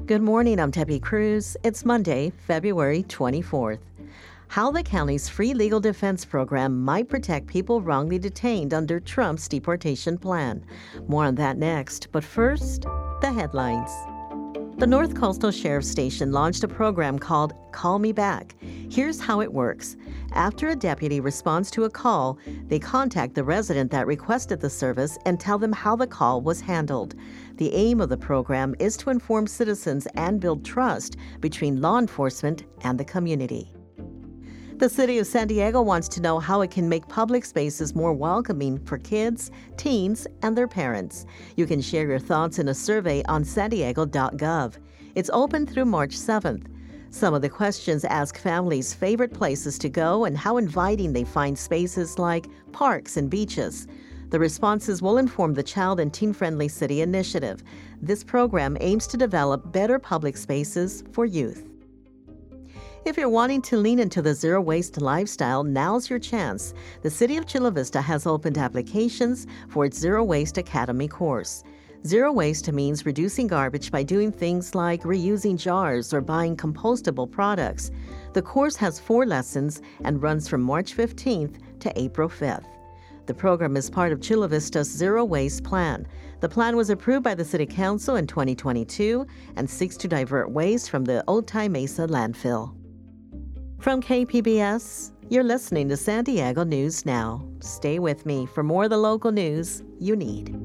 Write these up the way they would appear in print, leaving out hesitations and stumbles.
Good morning, I'm Debbie Cruz. It's Monday, February 24th. How the county's free legal defense program might protect people wrongly detained under Trump's deportation plan. More on that next, but first, the headlines. The North Coastal Sheriff's Station launched a program called Call Me Back. Here's how it works. After a deputy responds to a call, they contact the resident that requested the service and tell them how the call was handled. The aim of the program is to inform citizens and build trust between law enforcement and the community. The city of San Diego wants to know how it can make public spaces more welcoming for kids, teens, and their parents. You can share your thoughts in a survey on sandiego.gov. It's open through March 7th. Some of the questions ask families' favorite places to go and how inviting they find spaces like parks and beaches. The responses will inform the Child and Teen-Friendly City Initiative. This program aims to develop better public spaces for youth. If you're wanting to lean into the zero-waste lifestyle, now's your chance. The City of Chula Vista has opened applications for its Zero Waste Academy course. Zero waste means reducing garbage by doing things like reusing jars or buying compostable products. The course has 4 lessons and runs from March 15th to April 5th. The program is part of Chula Vista's Zero Waste Plan. The plan was approved by the City Council in 2022 and seeks to divert waste from the Otay Mesa landfill. From KPBS, you're listening to San Diego News Now. Stay with me for more of the local news you need.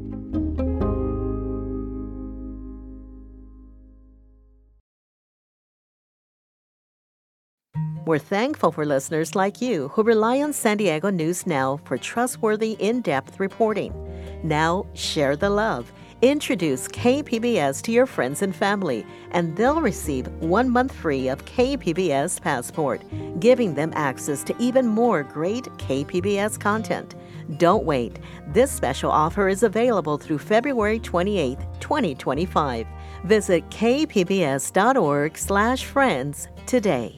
We're thankful for listeners like you who rely on San Diego News Now for trustworthy, in-depth reporting. Now, share the love. Introduce KPBS to your friends and family, and they'll receive 1 month free of KPBS Passport, giving them access to even more great KPBS content. Don't wait. This special offer is available through February 28, 2025. Visit kpbs.org/friends today.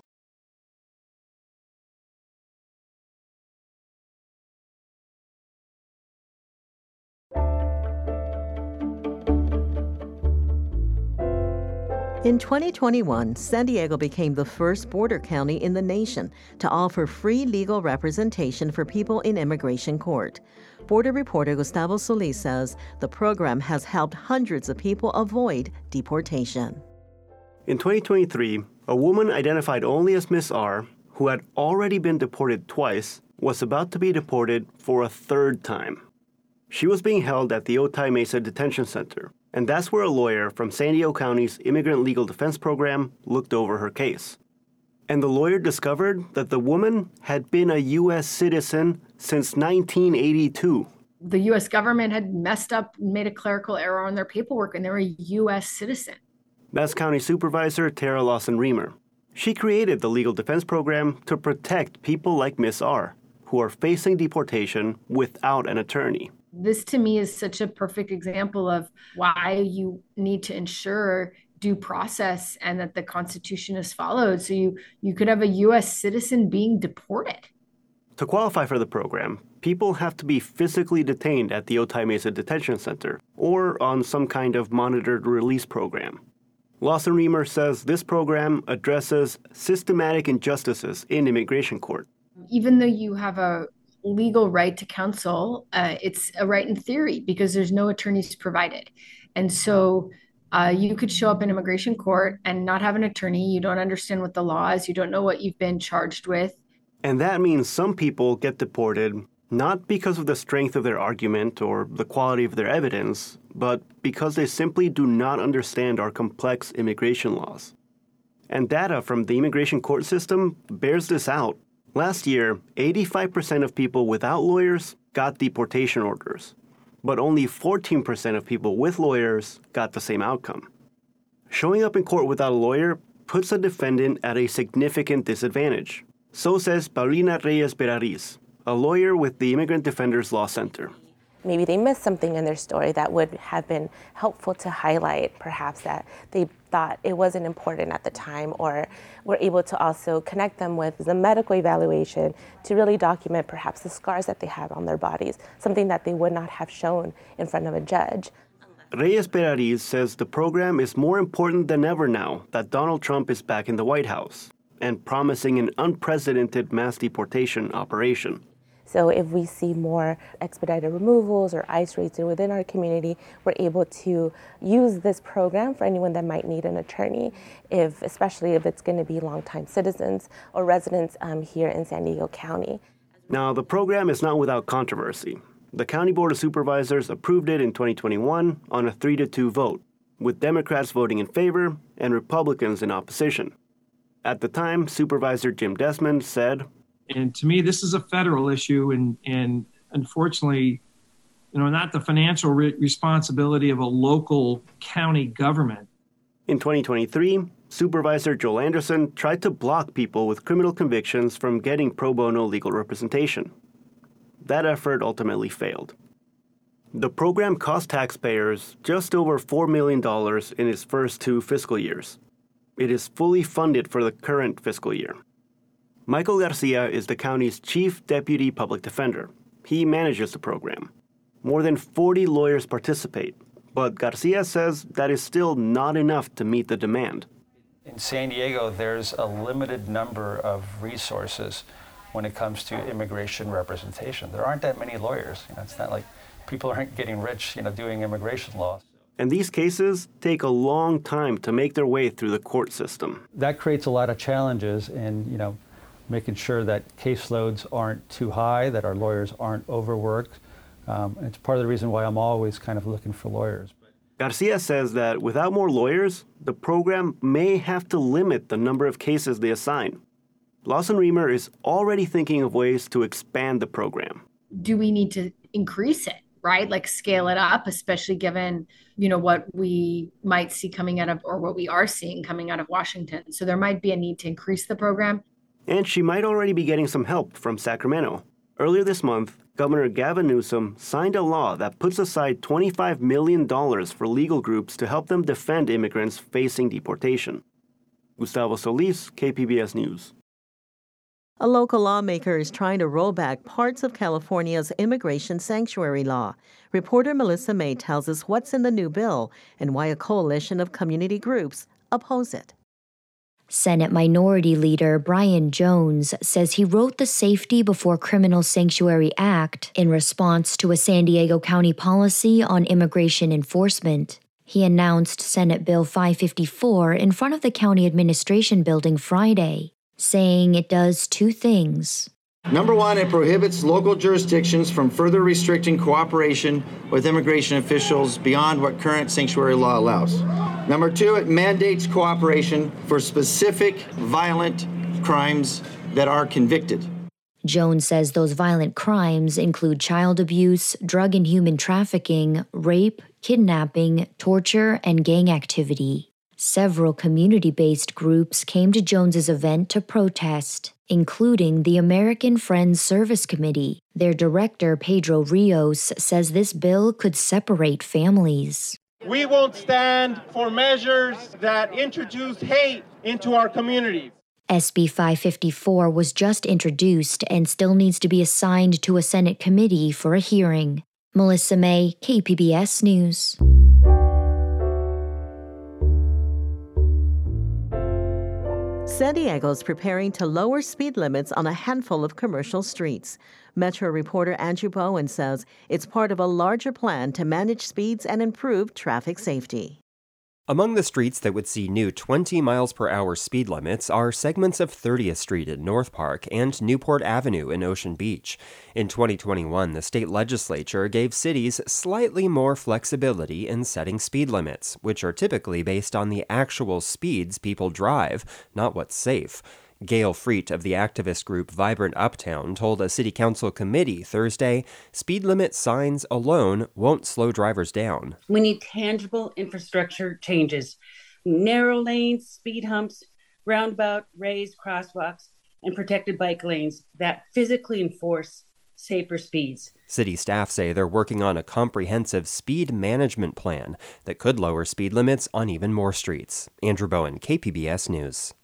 In 2021, San Diego became the first border county in the nation to offer free legal representation for people in immigration court. Border reporter Gustavo Solis says the program has helped hundreds of people avoid deportation. In 2023, a woman identified only as Miss R, who had already been deported twice, was about to be deported for a 3rd time. She was being held at the Otay Mesa Detention Center, and that's where a lawyer from San Diego County's Immigrant Legal Defense Program looked over her case. And the lawyer discovered that the woman had been a U.S. citizen since 1982. The U.S. government had messed up, made a clerical error on their paperwork, and they were a U.S. citizen. That's County Supervisor Tara Lawson-Remer. She created the Legal Defense Program to protect people like Miss R, who are facing deportation without an attorney. This, to me, is such a perfect example of why you need to ensure due process and that the Constitution is followed. So you could have a U.S. citizen being deported. To qualify for the program, people have to be physically detained at the Otay Mesa Detention Center or on some kind of monitored release program. Lawson-Remer says this program addresses systematic injustices in immigration court. Even though you have a legal right to counsel, it's a right in theory because there's no attorneys provided. And so you could show up in immigration court and not have an attorney. You don't understand what the law is. You don't know what you've been charged with. And that means some people get deported not because of the strength of their argument or the quality of their evidence, but because they simply do not understand our complex immigration laws. And data from the immigration court system bears this out. Last year, 85% of people without lawyers got deportation orders, but only 14% of people with lawyers got the same outcome. Showing up in court without a lawyer puts a defendant at a significant disadvantage. So says Paulina Reyes-Berariz, a lawyer with the Immigrant Defenders Law Center. Maybe they missed something in their story that would have been helpful to highlight, perhaps that they thought it wasn't important at the time, or were able to also connect them with the medical evaluation to really document perhaps the scars that they have on their bodies, something that they would not have shown in front of a judge. Reyes Perariz says the program is more important than ever now that Donald Trump is back in the White House and promising an unprecedented mass deportation operation. So if we see more expedited removals or ICE raids within our community, we're able to use this program for anyone that might need an attorney, especially if it's going to be longtime citizens or residents here in San Diego County. Now, the program is not without controversy. The County Board of Supervisors approved it in 2021 on a 3-2 vote, with Democrats voting in favor and Republicans in opposition. At the time, Supervisor Jim Desmond said, and to me, this is a federal issue, and unfortunately, not the financial responsibility of a local county government. In 2023, Supervisor Joel Anderson tried to block people with criminal convictions from getting pro bono legal representation. That effort ultimately failed. The program cost taxpayers just over $4 million in its first 2 fiscal years. It is fully funded for the current fiscal year. Michael Garcia is the county's chief deputy public defender. He manages the program. More than 40 lawyers participate, but Garcia says that is still not enough to meet the demand. In San Diego, there's a limited number of resources when it comes to immigration representation. There aren't that many lawyers. It's not like people aren't getting rich, doing immigration law. And these cases take a long time to make their way through the court system. That creates a lot of challenges in, making sure that caseloads aren't too high, that our lawyers aren't overworked. It's part of the reason why I'm always kind of looking for lawyers. Garcia says that without more lawyers, the program may have to limit the number of cases they assign. Lawson Reamer is already thinking of ways to expand the program. Do we need to increase it, right? Like scale it up, especially given, what we might see coming out of, or what we are seeing coming out of Washington. So there might be a need to increase the program. And she might already be getting some help from Sacramento. Earlier this month, Governor Gavin Newsom signed a law that puts aside $25 million for legal groups to help them defend immigrants facing deportation. Gustavo Solis, KPBS News. A local lawmaker is trying to roll back parts of California's immigration sanctuary law. Reporter Melissa May tells us what's in the new bill and why a coalition of community groups oppose it. Senate Minority Leader Brian Jones says he wrote the Safety Before Criminal Sanctuary Act in response to a San Diego County policy on immigration enforcement. He announced Senate Bill 554 in front of the county administration building Friday, saying it does 2 things. Number 1, it prohibits local jurisdictions from further restricting cooperation with immigration officials beyond what current sanctuary law allows. Number 2, it mandates cooperation for specific violent crimes that are convicted. Jones says those violent crimes include child abuse, drug and human trafficking, rape, kidnapping, torture, and gang activity. Several community-based groups came to Jones's event to protest, including the American Friends Service Committee. Their director, Pedro Rios, says this bill could separate families. We won't stand for measures that introduce hate into our communities. SB 554 was just introduced and still needs to be assigned to a Senate committee for a hearing. Melissa May, KPBS News. San Diego's preparing to lower speed limits on a handful of commercial streets. Metro reporter Andrew Bowen says it's part of a larger plan to manage speeds and improve traffic safety. Among the streets that would see new 20 miles per hour speed limits are segments of 30th Street in North Park and Newport Avenue in Ocean Beach. In 2021, the state legislature gave cities slightly more flexibility in setting speed limits, which are typically based on the actual speeds people drive, not what's safe. Gail Freet of the activist group Vibrant Uptown told a city council committee Thursday, speed limit signs alone won't slow drivers down. We need tangible infrastructure changes, narrow lanes, speed humps, roundabout, raised crosswalks, and protected bike lanes that physically enforce safer speeds. City staff say they're working on a comprehensive speed management plan that could lower speed limits on even more streets. Andrew Bowen, KPBS News.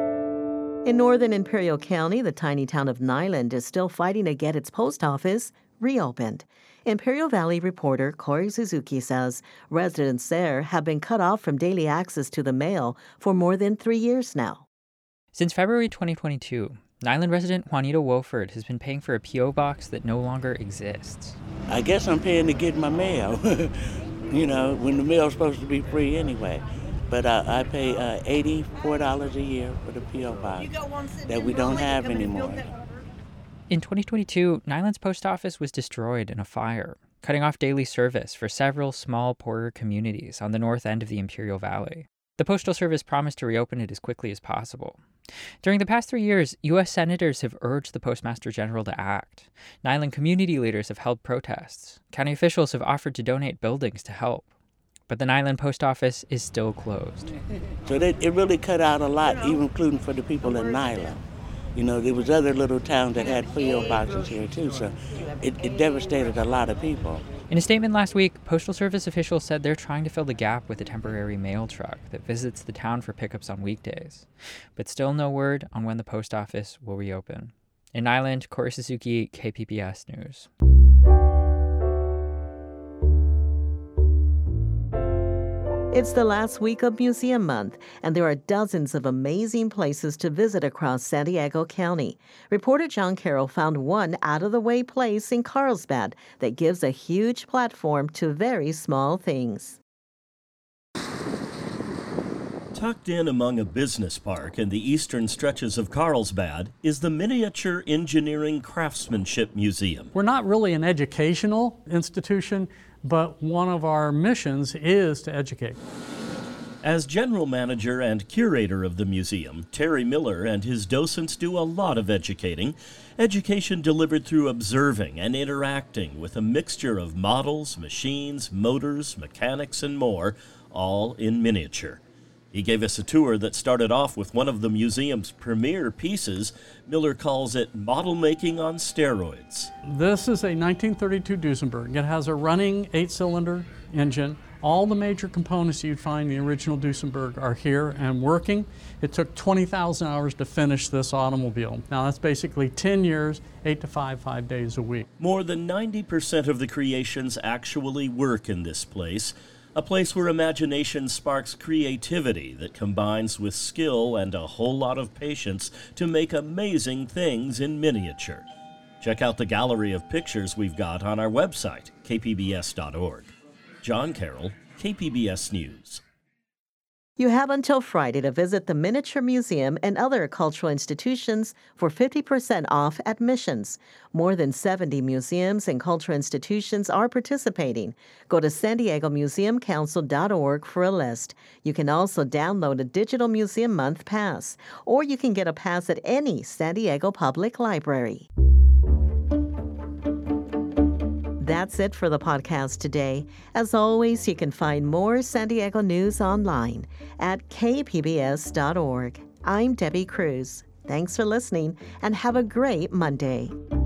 In northern Imperial County, the tiny town of Niland is still fighting to get its post office reopened. Imperial Valley reporter Corey Suzuki says residents there have been cut off from daily access to the mail for more than 3 years now. Since February 2022, Niland resident Juanita Wolford has been paying for a P.O. box that no longer exists. I guess I'm paying to get my mail, when the mail's supposed to be free anyway. But I pay $84 a year for the P.O. box that we don't have anymore. In 2022, Niland's post office was destroyed in a fire, cutting off daily service for several small, poorer communities on the north end of the Imperial Valley. The Postal Service promised to reopen it as quickly as possible. During the past 3 years, U.S. senators have urged the Postmaster General to act. Niland community leaders have held protests. County officials have offered to donate buildings to help. But the Niland Post Office is still closed. So it really cut out a lot, even including for the people in Niland. There was other little towns that had P.O. boxes here too, so it devastated a lot of people. In a statement last week, Postal Service officials said they're trying to fill the gap with a temporary mail truck that visits the town for pickups on weekdays. But still no word on when the post office will reopen. In Niland, Corey Suzuki, KPBS News. It's the last week of Museum Month, and there are dozens of amazing places to visit across San Diego County. Reporter John Carroll found one out-of-the-way place in Carlsbad that gives a huge platform to very small things. Tucked in among a business park in the eastern stretches of Carlsbad is the Miniature Engineering Craftsmanship Museum. We're not really an educational institution, but one of our missions is to educate. As general manager and curator of the museum, Terry Miller and his docents do a lot of education delivered through observing and interacting with a mixture of models, machines, motors, mechanics, and more, all in miniature. He gave us a tour that started off with one of the museum's premier pieces. Miller calls it model making on steroids. This is a 1932 Duesenberg. It has a running 8-cylinder engine. All the major components you'd find in the original Duesenberg are here and working. It took 20,000 hours to finish this automobile. Now that's basically 10 years, 8 to 5 days a week. More than 90% of the creations actually work in this place. A place where imagination sparks creativity that combines with skill and a whole lot of patience to make amazing things in miniature. Check out the gallery of pictures we've got on our website, kpbs.org. John Carroll, KPBS News. You have until Friday to visit the Miniature Museum and other cultural institutions for 50% off admissions. More than 70 museums and cultural institutions are participating. Go to SanDiegoMuseumCouncil.org for a list. You can also download a digital Museum Month pass, or you can get a pass at any San Diego Public Library. That's it for the podcast today. As always, you can find more San Diego news online at kpbs.org. I'm Debbie Cruz. Thanks for listening and have a great Monday.